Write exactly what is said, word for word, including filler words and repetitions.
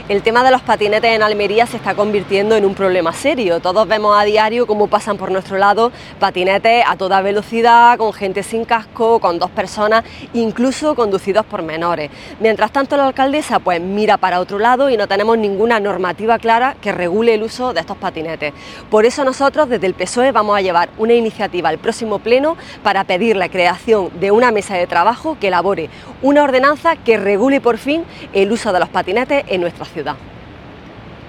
El tema de los patinetes en Almería se está convirtiendo en un problema serio. Todos vemos a diario cómo pasan por nuestro lado patinetes a toda velocidad, con gente sin casco, con dos personas, incluso conducidos por menores. Mientras tanto, la alcaldesa pues mira para otro lado y no tenemos ninguna normativa clara que regule el uso de estos patinetes. Por eso nosotros desde el P S O E vamos a llevar una iniciativa al próximo pleno para pedir la creación de una mesa de trabajo que elabore una ordenanza que regule por fin el uso de los patinetes en nuestra ciudad.